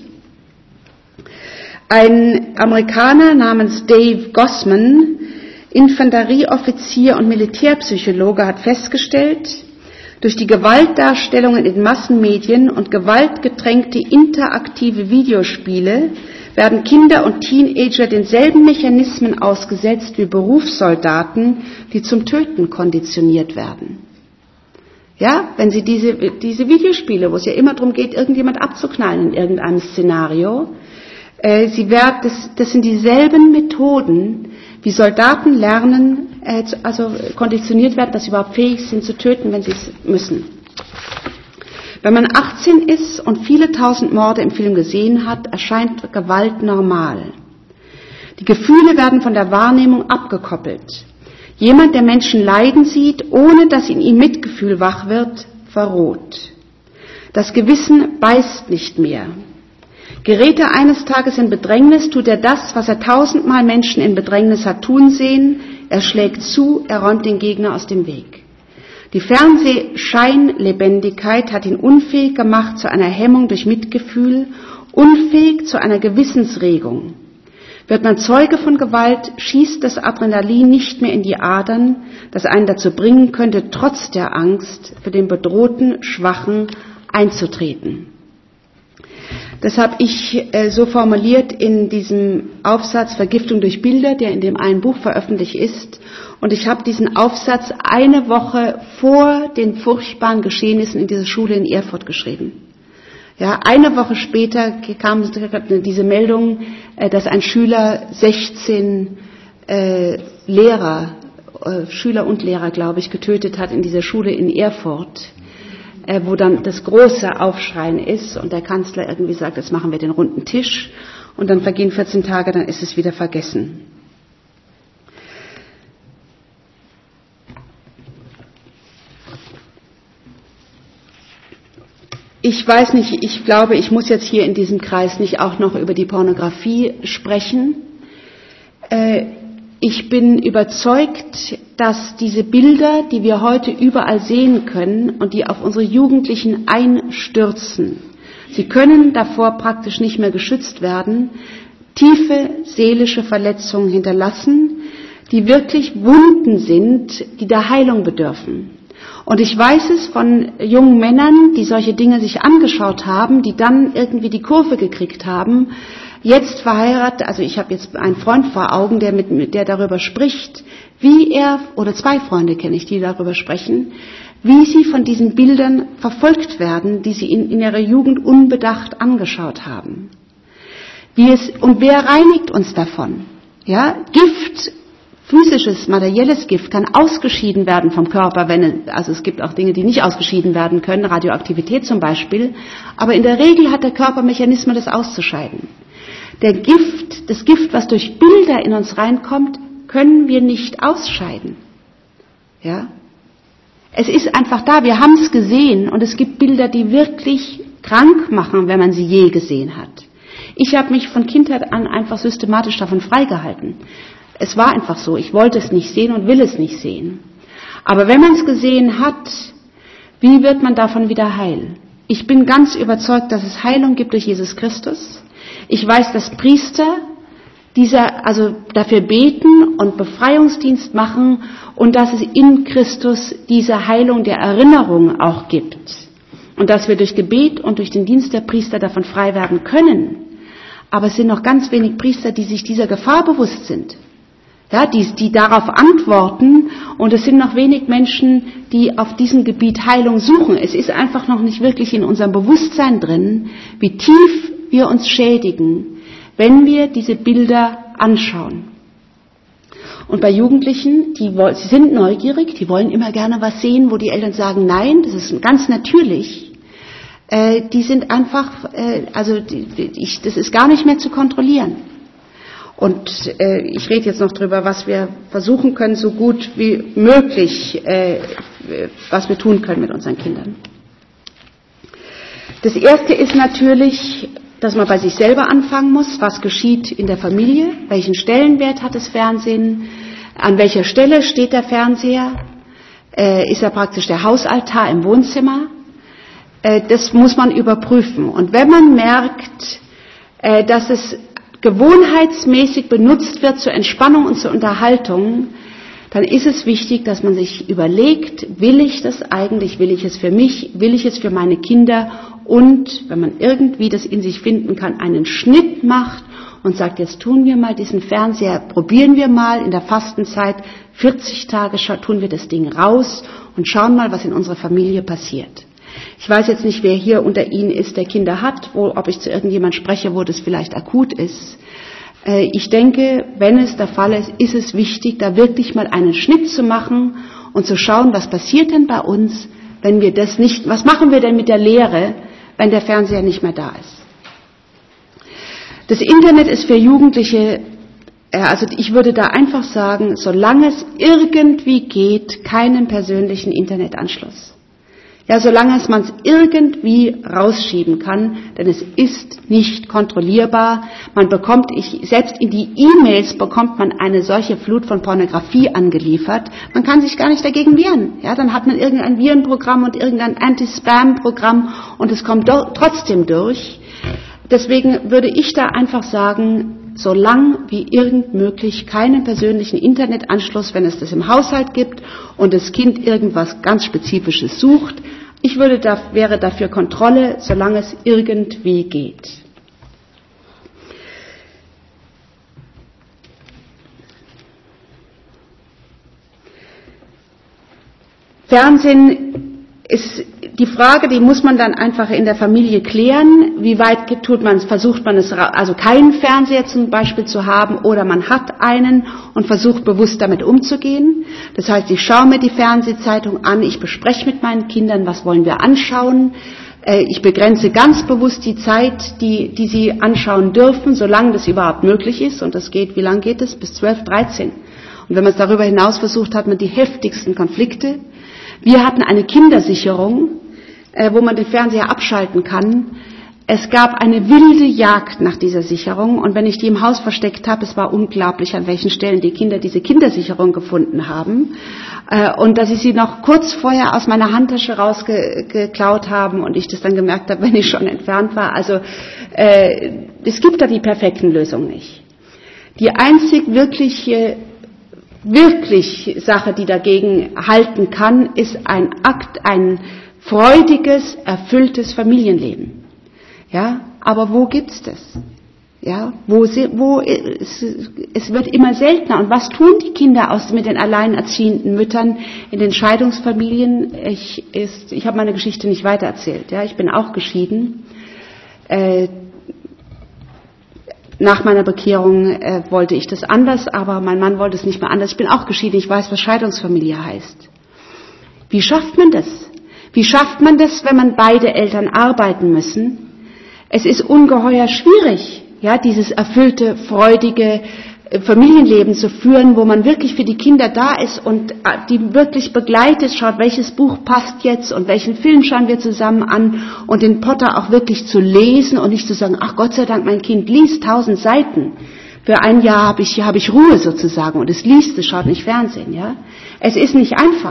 Ein Amerikaner namens Dave Gossman, Infanterieoffizier und Militärpsychologe, hat festgestellt, durch die Gewaltdarstellungen in Massenmedien und gewaltgetränkte interaktive Videospiele werden Kinder und Teenager denselben Mechanismen ausgesetzt wie Berufssoldaten, die zum Töten konditioniert werden. Ja, wenn Sie diese Videospiele, wo es ja immer darum geht, irgendjemand abzuknallen in irgendeinem Szenario, das sind dieselben Methoden, wie Soldaten lernen, also konditioniert werden, dass sie überhaupt fähig sind zu töten, wenn sie es müssen. Wenn man 18 ist und viele tausend Morde im Film gesehen hat, erscheint Gewalt normal. Die Gefühle werden von der Wahrnehmung abgekoppelt. Jemand, der Menschen leiden sieht, ohne dass in ihm Mitgefühl wach wird, verroht. Das Gewissen beißt nicht mehr. Gerät er eines Tages in Bedrängnis, tut er das, was er 1000-mal Menschen in Bedrängnis hat tun sehen. Er schlägt zu, er räumt den Gegner aus dem Weg. Die Fernsehscheinlebendigkeit hat ihn unfähig gemacht zu einer Hemmung durch Mitgefühl, unfähig zu einer Gewissensregung. Wird man Zeuge von Gewalt, schießt das Adrenalin nicht mehr in die Adern, das einen dazu bringen könnte, trotz der Angst für den bedrohten, Schwachen einzutreten. Das habe ich so formuliert in diesem Aufsatz Vergiftung durch Bilder, der in dem einen Buch veröffentlicht ist. Und ich habe diesen Aufsatz eine Woche vor den furchtbaren Geschehnissen in dieser Schule in Erfurt geschrieben. Ja, eine Woche später kam diese Meldung, dass ein Schüler 16 Schüler und Lehrer, glaube ich, getötet hat in dieser Schule in Erfurt, wo dann das große Aufschreien ist und der Kanzler irgendwie sagt, jetzt machen wir den runden Tisch und dann vergehen 14 Tage, dann ist es wieder vergessen. Ich weiß nicht, ich glaube, ich muss jetzt hier in diesem Kreis nicht auch noch über die Pornografie sprechen. Ich bin überzeugt, dass diese Bilder, die wir heute überall sehen können und die auf unsere Jugendlichen einstürzen, sie können davor praktisch nicht mehr geschützt werden, tiefe seelische Verletzungen hinterlassen, die wirklich Wunden sind, die der Heilung bedürfen. Und ich weiß es von jungen Männern, die solche Dinge sich angeschaut haben, die dann irgendwie die Kurve gekriegt haben, jetzt verheiratet, also ich habe jetzt einen Freund vor Augen, der darüber spricht, wie er, oder zwei Freunde kenne ich, die darüber sprechen, wie sie von diesen Bildern verfolgt werden, die sie in ihrer Jugend unbedacht angeschaut haben. Und wer reinigt uns davon? Ja, Gift, physisches, materielles Gift kann ausgeschieden werden vom Körper, also es gibt auch Dinge, die nicht ausgeschieden werden können, Radioaktivität zum Beispiel, aber in der Regel hat der Körper Mechanismen, das auszuscheiden. Das Gift, was durch Bilder in uns reinkommt, können wir nicht ausscheiden. Ja? Es ist einfach da, wir haben es gesehen und es gibt Bilder, die wirklich krank machen, wenn man sie je gesehen hat. Ich habe mich von Kindheit an einfach systematisch davon freigehalten. Es war einfach so, ich wollte es nicht sehen und will es nicht sehen. Aber wenn man es gesehen hat, wie wird man davon wieder heil? Ich bin ganz überzeugt, dass es Heilung gibt durch Jesus Christus. Ich weiß, dass Priester also dafür beten und Befreiungsdienst machen und dass es in Christus diese Heilung der Erinnerung auch gibt. Und dass wir durch Gebet und durch den Dienst der Priester davon frei werden können. Aber es sind noch ganz wenig Priester, die sich dieser Gefahr bewusst sind. Ja, die darauf antworten, und es sind noch wenig Menschen, die auf diesem Gebiet Heilung suchen. Es ist einfach noch nicht wirklich in unserem Bewusstsein drin, wie tief wir uns schädigen, wenn wir diese Bilder anschauen. Und bei Jugendlichen, sie sind neugierig, die wollen immer gerne was sehen, wo die Eltern sagen, nein, das ist ganz natürlich. Die sind einfach, das ist gar nicht mehr zu kontrollieren. Und ich rede jetzt noch drüber, was wir versuchen können, so gut wie möglich, was wir tun können mit unseren Kindern. Das Erste ist natürlich, dass man bei sich selber anfangen muss. Was geschieht in der Familie? Welchen Stellenwert hat das Fernsehen? An welcher Stelle steht der Fernseher? Ist er praktisch der Hausaltar im Wohnzimmer? Das muss man überprüfen. Und wenn man merkt, dass es gewohnheitsmäßig benutzt wird zur Entspannung und zur Unterhaltung, dann ist es wichtig, dass man sich überlegt, will ich das eigentlich, will ich es für mich, will ich es für meine Kinder, und wenn man irgendwie das in sich finden kann, einen Schnitt macht und sagt, jetzt tun wir mal diesen Fernseher, probieren wir mal in der Fastenzeit, 40 Tage tun wir das Ding raus und schauen mal, was in unserer Familie passiert. Ich weiß jetzt nicht, wer hier unter Ihnen ist, der Kinder hat, ob ich zu irgendjemand spreche, wo das vielleicht akut ist. Ich denke, wenn es der Fall ist, ist es wichtig, da wirklich mal einen Schnitt zu machen und zu schauen, was passiert denn bei uns, wenn wir das nicht, was machen wir denn mit der Lehre, wenn der Fernseher nicht mehr da ist. Das Internet ist für Jugendliche, also ich würde da einfach sagen, solange es irgendwie geht, keinen persönlichen Internetanschluss. Ja, solange man es irgendwie rausschieben kann, denn es ist nicht kontrollierbar. Man bekommt, selbst in die E-Mails bekommt man eine solche Flut von Pornografie angeliefert. Man kann sich gar nicht dagegen wehren. Ja, dann hat man irgendein Virenprogramm und irgendein Anti-Spam-Programm und es kommt trotzdem durch. Deswegen würde ich da einfach sagen, solang wie irgend möglich keinen persönlichen Internetanschluss, wenn es das im Haushalt gibt und das Kind irgendwas ganz Spezifisches sucht. Wäre dafür Kontrolle, solange es irgendwie geht. Fernsehen ist die Frage, die muss man dann einfach in der Familie klären. Wie weit versucht man es, also keinen Fernseher zum Beispiel zu haben, oder man hat einen und versucht bewusst damit umzugehen. Das heißt, ich schaue mir die Fernsehzeitung an, ich bespreche mit meinen Kindern, was wollen wir anschauen. Ich begrenze ganz bewusst die Zeit, die sie anschauen dürfen, solange das überhaupt möglich ist. Und das geht, wie lange geht es? Bis 12, 13. Und wenn man es darüber hinaus versucht, hat man die heftigsten Konflikte. Wir hatten eine Kindersicherung, wo man den Fernseher abschalten kann. Es gab eine wilde Jagd nach dieser Sicherung, und wenn ich die im Haus versteckt habe, es war unglaublich, an welchen Stellen die Kinder diese Kindersicherung gefunden haben, und dass ich sie noch kurz vorher aus meiner Handtasche rausgeklaut haben und ich das dann gemerkt habe, wenn ich schon entfernt war. Also es gibt da die perfekten Lösungen nicht. Die einzig wirklich Sache, die dagegen halten kann, ist ein freudiges, erfülltes Familienleben. Ja, aber wo gibt's das? Ja, es wird immer seltener. Und was tun die Kinder mit den alleinerziehenden Müttern in den Scheidungsfamilien? Ich habe meine Geschichte nicht weitererzählt. Ja, ich bin auch geschieden. Nach meiner Bekehrung wollte ich das anders, aber mein Mann wollte es nicht mehr anders. Ich bin auch geschieden, ich weiß, was Scheidungsfamilie heißt. Wie schafft man das? Wie schafft man das, wenn man beide Eltern arbeiten müssen? Es ist ungeheuer schwierig, ja, dieses erfüllte, freudige Familienleben zu führen, wo man wirklich für die Kinder da ist und die wirklich begleitet, schaut, welches Buch passt jetzt und welchen Film schauen wir zusammen an, und den Potter auch wirklich zu lesen und nicht zu sagen, ach Gott sei Dank, mein Kind liest 1000 Seiten. Für ein Jahr habe ich Ruhe sozusagen, und es liest, es schaut nicht Fernsehen, ja. Es ist nicht einfach.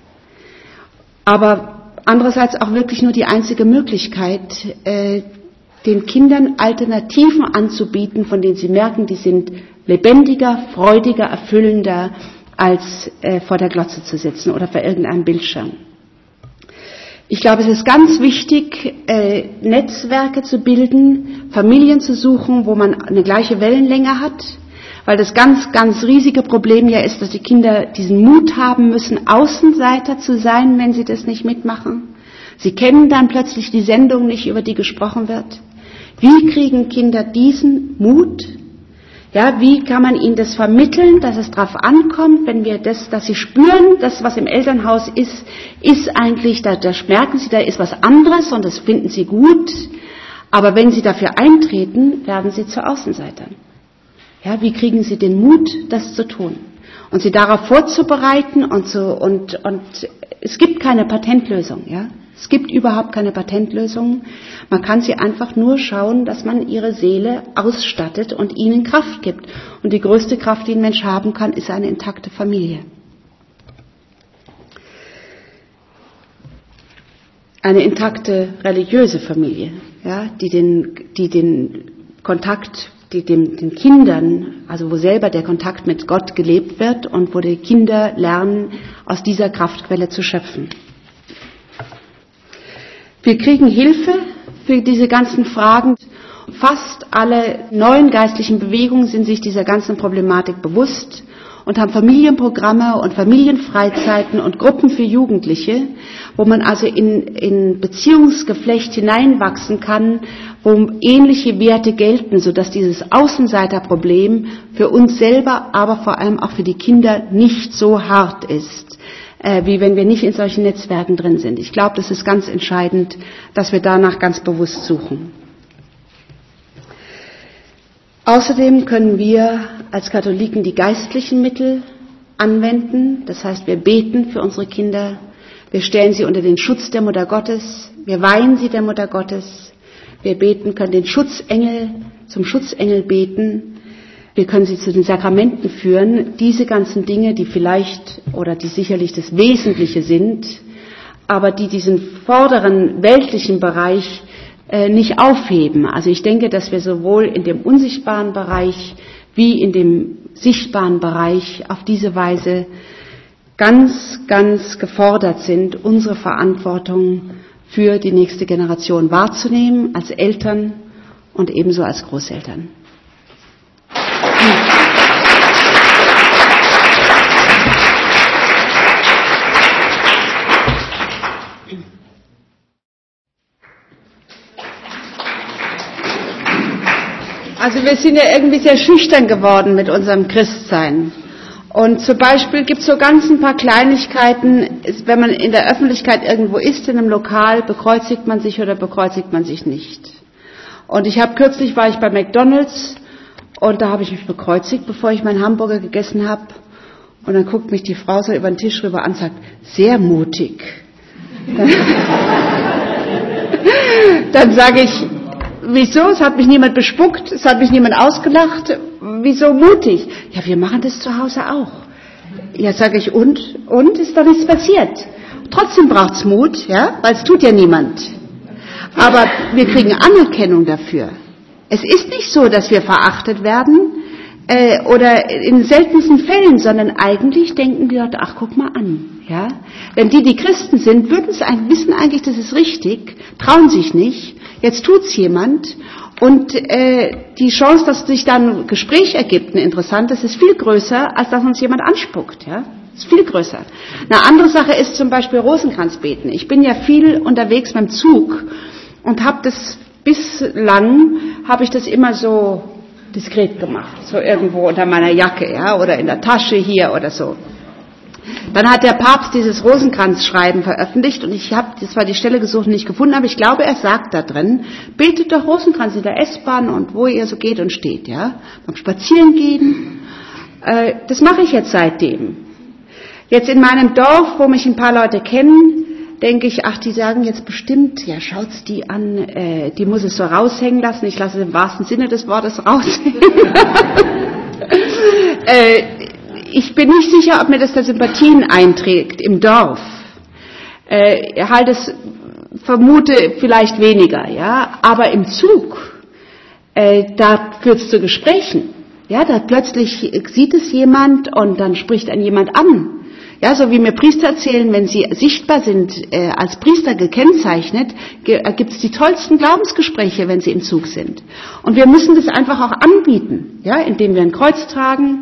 Aber andererseits auch wirklich nur die einzige Möglichkeit, den Kindern Alternativen anzubieten, von denen sie merken, die sind lebendiger, freudiger, erfüllender, als vor der Glotze zu sitzen oder vor irgendeinem Bildschirm. Ich glaube, es ist ganz wichtig, Netzwerke zu bilden, Familien zu suchen, wo man eine gleiche Wellenlänge hat, weil das ganz, ganz riesige Problem ja ist, dass die Kinder diesen Mut haben müssen, Außenseiter zu sein, wenn sie das nicht mitmachen. Sie kennen dann plötzlich die Sendung nicht, über die gesprochen wird. Wie kriegen Kinder diesen Mut? Ja, wie kann man ihnen das vermitteln, dass es drauf ankommt, wenn wir das, dass sie spüren, das, was im Elternhaus ist eigentlich, da merken sie, da ist was anderes und das finden sie gut. Aber wenn sie dafür eintreten, werden sie zu Außenseitern. Ja, wie kriegen sie den Mut, das zu tun? Und sie darauf vorzubereiten und es gibt keine Patentlösung, ja. Es gibt überhaupt keine Patentlösung. Man kann sie einfach nur schauen, dass man ihre Seele ausstattet und ihnen Kraft gibt. Und die größte Kraft, die ein Mensch haben kann, ist eine intakte Familie. Eine intakte religiöse Familie, ja, die den Kontakt, die den Kindern, also wo selber der Kontakt mit Gott gelebt wird und wo die Kinder lernen, aus dieser Kraftquelle zu schöpfen. Wir kriegen Hilfe für diese ganzen Fragen. Fast alle neuen geistlichen Bewegungen sind sich dieser ganzen Problematik bewusst und haben Familienprogramme und Familienfreizeiten und Gruppen für Jugendliche, wo man also in Beziehungsgeflecht hineinwachsen kann, wo ähnliche Werte gelten, sodass dieses Außenseiterproblem für uns selber, aber vor allem auch für die Kinder nicht so hart ist, wie wenn wir nicht in solchen Netzwerken drin sind. Ich glaube, das ist ganz entscheidend, dass wir danach ganz bewusst suchen. Außerdem können wir als Katholiken die geistlichen Mittel anwenden. Das heißt, wir beten für unsere Kinder, wir stellen sie unter den Schutz der Mutter Gottes, wir weihen sie der Mutter Gottes, wir können den Schutzengel zum Schutzengel beten. Wir können sie zu den Sakramenten führen, diese ganzen Dinge, die vielleicht oder die sicherlich das Wesentliche sind, aber die diesen vorderen weltlichen Bereich nicht aufheben. Also ich denke, dass wir sowohl in dem unsichtbaren Bereich wie in dem sichtbaren Bereich auf diese Weise ganz, ganz gefordert sind, unsere Verantwortung für die nächste Generation wahrzunehmen, als Eltern und ebenso als Großeltern. Also wir sind ja irgendwie sehr schüchtern geworden mit unserem Christsein. Und zum Beispiel gibt es so ganz ein paar Kleinigkeiten, wenn man in der Öffentlichkeit irgendwo ist, in einem Lokal, bekreuzigt man sich oder bekreuzigt man sich nicht. Und kürzlich war ich bei McDonald's und da habe ich mich bekreuzigt, bevor ich meinen Hamburger gegessen habe. Und dann guckt mich die Frau so über den Tisch rüber an und sagt, sehr mutig. Dann sage ich, wieso? Es hat mich niemand bespuckt, es hat mich niemand ausgelacht. Wieso mutig? Ja, wir machen das zu Hause auch. Ja, sage ich, und? Ist doch nichts passiert. Trotzdem braucht's Mut, ja, weil es tut ja niemand. Aber wir kriegen Anerkennung dafür. Es ist nicht so, dass wir verachtet werden oder in seltensten Fällen, sondern eigentlich denken die Leute, ach, guck mal an. Ja? Wenn die Christen sind, wissen eigentlich, das ist richtig, trauen sich nicht, jetzt tut's jemand und die Chance, dass sich dann ein Gespräch ergibt, ein interessantes, ist viel größer, als dass uns jemand anspuckt. Ja? Ist viel größer. Eine andere Sache ist zum Beispiel Rosenkranzbeten. Ich bin ja viel unterwegs beim Zug und bislang habe ich das immer so diskret gemacht, so irgendwo unter meiner Jacke, ja, oder in der Tasche hier oder so. Dann hat der Papst dieses Rosenkranzschreiben veröffentlicht und ich habe zwar die Stelle gesucht und nicht gefunden, aber ich glaube, er sagt da drin, betet doch Rosenkranz in der S-Bahn und wo ihr so geht und steht, ja, beim Spazierengehen. Das mache ich jetzt seitdem. Jetzt in meinem Dorf, wo mich ein paar Leute kennen, denke ich, ach, die sagen jetzt bestimmt, ja, schaut's die an, die muss es so raushängen lassen. Ich lasse es im wahrsten Sinne des Wortes raushängen. Ich bin nicht sicher, ob mir das da Sympathien einträgt im Dorf. Ich halte es vermute vielleicht weniger, ja, aber im Zug, da führt es zu Gesprächen. Ja, da plötzlich sieht es jemand und dann spricht einen jemand an. Ja, so wie mir Priester erzählen, wenn sie sichtbar sind, als Priester gekennzeichnet, gibt es die tollsten Glaubensgespräche, wenn sie im Zug sind. Und wir müssen das einfach auch anbieten, ja, indem wir ein Kreuz tragen,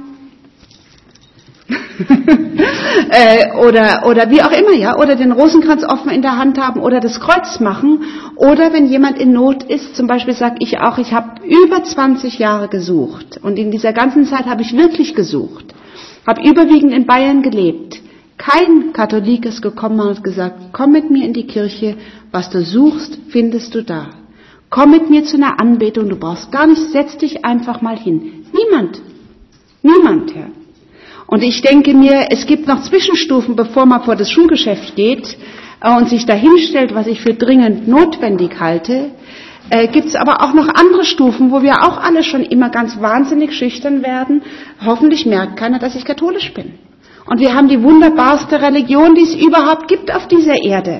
oder wie auch immer, ja, oder den Rosenkranz offen in der Hand haben oder das Kreuz machen, oder wenn jemand in Not ist, zum Beispiel sage ich auch, ich habe über 20 Jahre gesucht und in dieser ganzen Zeit habe ich wirklich gesucht, habe überwiegend in Bayern gelebt. Kein Katholik ist gekommen und hat gesagt, komm mit mir in die Kirche, was du suchst, findest du da. Komm mit mir zu einer Anbetung, du brauchst gar nicht, setz dich einfach mal hin. Niemand, ja. Und ich denke mir, es gibt noch Zwischenstufen, bevor man vor das Schulgeschäft geht und sich da hinstellt, was ich für dringend notwendig halte. Gibt es aber auch noch andere Stufen, wo wir auch alle schon immer ganz wahnsinnig schüchtern werden. Hoffentlich merkt keiner, dass ich katholisch bin. Und wir haben die wunderbarste Religion, die es überhaupt gibt auf dieser Erde.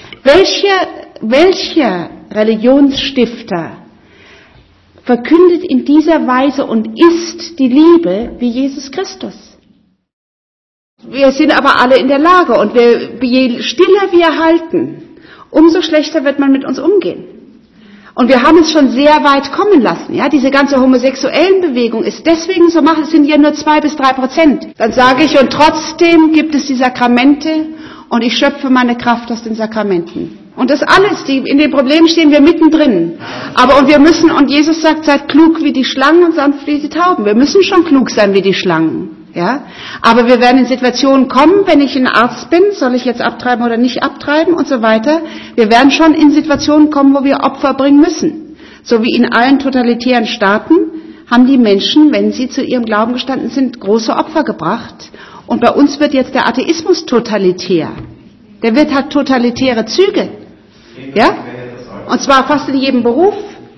Welcher Religionsstifter verkündet in dieser Weise und ist die Liebe wie Jesus Christus? Wir sind aber alle in der Lage und je stiller wir halten, umso schlechter wird man mit uns umgehen. Und wir haben es schon sehr weit kommen lassen. Ja, diese ganze homosexuellen Bewegung ist deswegen so macht, es sind ja nur 2-3%. Dann sage ich, und trotzdem gibt es die Sakramente und ich schöpfe meine Kraft aus den Sakramenten. Und das alles, in dem Problem stehen wir mittendrin. Und wir müssen, und Jesus sagt, seid klug wie die Schlangen und sanft wie die Tauben. Wir müssen schon klug sein wie die Schlangen. Ja, aber wir werden in Situationen kommen, wenn ich ein Arzt bin, soll ich jetzt abtreiben oder nicht abtreiben und so weiter. Wir werden schon in Situationen kommen, wo wir Opfer bringen müssen. So wie in allen totalitären Staaten haben die Menschen, wenn sie zu ihrem Glauben gestanden sind, große Opfer gebracht. Und bei uns wird jetzt der Atheismus totalitär. Der hat totalitäre Züge. Ja? Und zwar fast in jedem Beruf.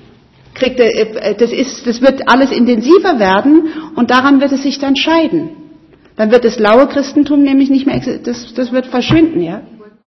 Das wird alles intensiver werden und daran wird es sich dann scheiden. Dann wird das laue Christentum nämlich nicht mehr, das wird verschwinden, ja.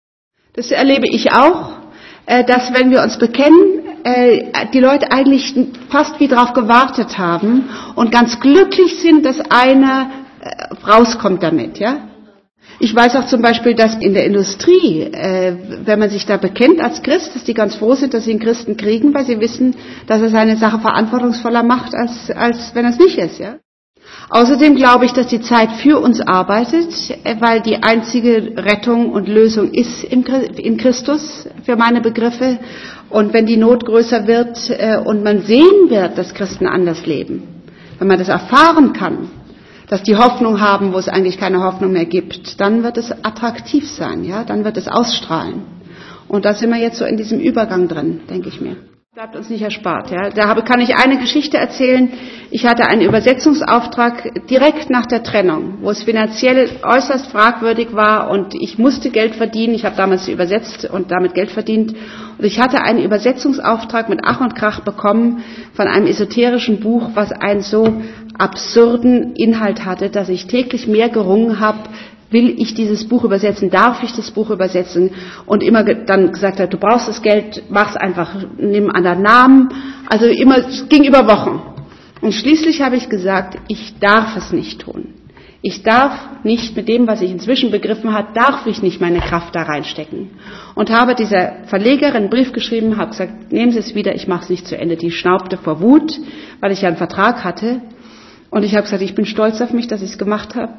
Das erlebe ich auch, dass wenn wir uns bekennen, die Leute eigentlich fast wie drauf gewartet haben und ganz glücklich sind, dass einer rauskommt damit, ja. Ich weiß auch zum Beispiel, dass in der Industrie, wenn man sich da bekennt als Christ, dass die ganz froh sind, dass sie einen Christen kriegen, weil sie wissen, dass er seine Sache verantwortungsvoller macht, als wenn er es nicht ist. Ja? Außerdem glaube ich, dass die Zeit für uns arbeitet, weil die einzige Rettung und Lösung ist in Christus, für meine Begriffe. Und wenn die Not größer wird und man sehen wird, dass Christen anders leben, wenn man das erfahren kann, dass die Hoffnung haben, wo es eigentlich keine Hoffnung mehr gibt, dann wird es attraktiv sein, ja, dann wird es ausstrahlen. Und da sind wir jetzt so in diesem Übergang drin, denke ich mir. Bleibt uns nicht erspart, ja. Da kann ich eine Geschichte erzählen. Ich hatte einen Übersetzungsauftrag direkt nach der Trennung, wo es finanziell äußerst fragwürdig war und ich musste Geld verdienen. Ich habe damals übersetzt und damit Geld verdient. Und ich hatte einen Übersetzungsauftrag mit Ach und Krach bekommen von einem esoterischen Buch, was einen so absurden Inhalt hatte, dass ich täglich mehr gerungen habe, will ich dieses Buch übersetzen, darf ich das Buch übersetzen und immer dann gesagt hat, du brauchst das Geld, mach's einfach, nimm einen anderen Namen, also immer, es ging über Wochen. Und schließlich habe ich gesagt, ich darf es nicht tun. Ich darf nicht, mit dem, was ich inzwischen begriffen habe, darf ich nicht meine Kraft da reinstecken. Und habe dieser Verlegerin einen Brief geschrieben, habe gesagt, nehmen Sie es wieder, ich mache es nicht zu Ende. Die schnaubte vor Wut, weil ich ja einen Vertrag hatte. Und ich habe gesagt, ich bin stolz auf mich, dass ich es gemacht habe.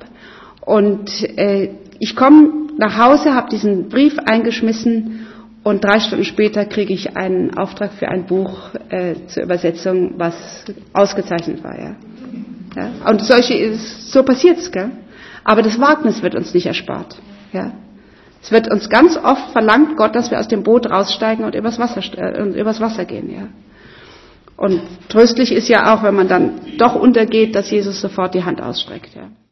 Und ich komme nach Hause, habe diesen Brief eingeschmissen und 3 Stunden später kriege ich einen Auftrag für ein Buch zur Übersetzung, was ausgezeichnet war. Ja. Ja? Und so passiert's, gell? Aber das Wagnis wird uns nicht erspart. Ja? Es wird uns ganz oft verlangt, Gott, dass wir aus dem Boot raussteigen und übers Wasser gehen. Ja? Und tröstlich ist ja auch, wenn man dann doch untergeht, dass Jesus sofort die Hand ausstreckt. Ja?